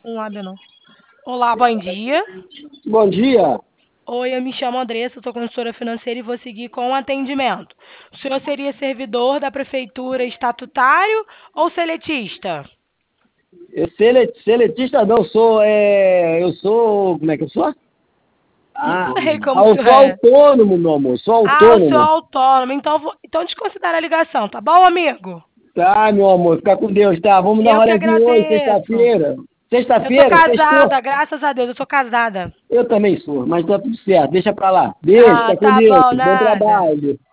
Um AB não. Olá, bom dia. Bom dia. Oi, eu me chamo Andressa, sou consultora financeira e vou seguir com o atendimento. O senhor seria servidor da prefeitura estatutário ou seletista? Seletista não, eu sou, como é que eu sou? Não Ah, sei como o eu senhor sou é. autônomo, meu amor, sou Ah, o senhor é autônomo. autônomo, então desconsidera a ligação, tá bom, amigo? Tá, meu amor, fica com Deus, tá? Vamos dar um Eu que rolezinho hoje, agradeço. sexta-feira. Eu sou Sexta-feira, sextou? casada, graças a Deus, eu sou casada. Eu também sou, mas tá tudo certo, deixa pra lá. Beijo, Ah, fica com tá Deus, bom, bom nada. trabalho.